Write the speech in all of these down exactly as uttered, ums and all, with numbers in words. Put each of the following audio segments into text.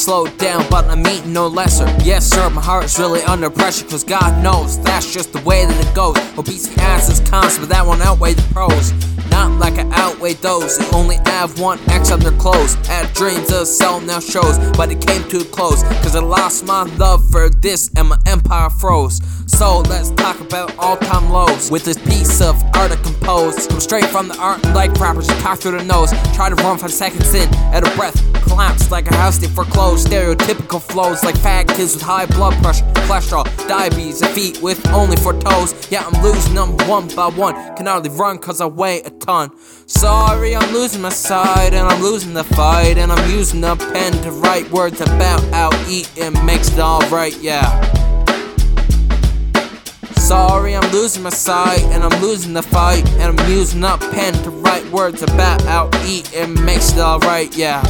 slow down, but I'm eating no lesser. Yes sir, my heart is really under pressure, cause God knows that's just the way that it goes. Obesity adds is constant, but that won't outweigh the pros. Not like I outweigh those who only have one X on their clothes. Had dreams of selling out shows, but it came too close, cause I lost my love for this and my empire froze. So let's talk about all-time lows with this piece of art I composed. Come straight from the art and like rappers, talk through the nose. Try to run five seconds in, out of breath, collapse like a house they foreclosed. Stereotypical flows like fat kids with high blood pressure, cholesterol, diabetes, and feet with only four toes. Yeah, I'm losing them one by one, can hardly run cause I weigh a ton. Sorry, I'm losing my side and I'm losing the fight, and I'm using a pen to write words about how eating makes it alright, yeah. Sorry, I'm losing my sight and I'm losing the fight, and I'm using a pen to write words about how eating makes it alright, yeah.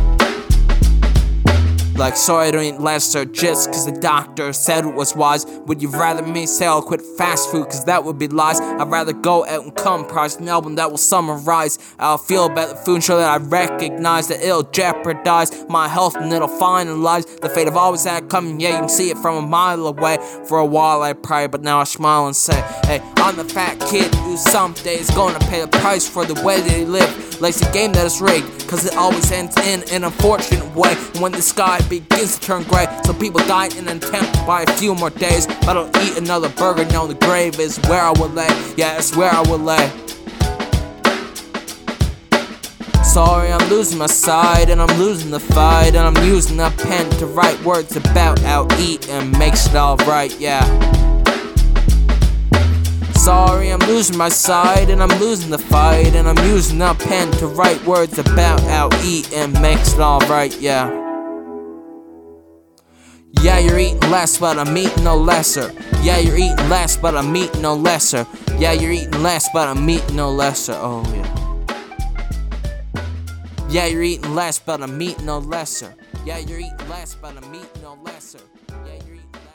Like, sorry I don't eat lesser just cause the doctor said it was wise. Would you rather me say I'll quit fast food cause that would be lies? I'd rather go out and comprise an album that will summarize how I feel about the food and show that I recognize that it'll jeopardize my health and it'll finalize the fate I've always had coming. Yeah, you can see it from a mile away. For a while I pray, but now I smile and say, hey, I'm the fat kid who someday is gonna pay the price for the way that he lived. Lacey game that is rigged, cause it always ends in an unfortunate way. And when the sky begins to turn gray, some people die in an attempt to buy a few more days. But I'll eat another burger, now the grave is where I will lay. Yeah, it's where I will lay. Sorry, I'm losing my side and I'm losing the fight, and I'm using a pen to write words about how eating makes it alright, yeah. Sorry, I'm losing my side and I'm losing the fight, and I'm using a pen to write words about how eating makes it alright, yeah. Yeah, you're eating less, but I'm eating no lesser. Yeah, you're eating less, but I'm eating no lesser. Yeah, you're eating less, but I'm eating no lesser. Oh yeah. Yeah, you're eating less, but I'm eating no lesser. Yeah, you're eating less, but I'm eating no lesser. Yeah, you're eating less.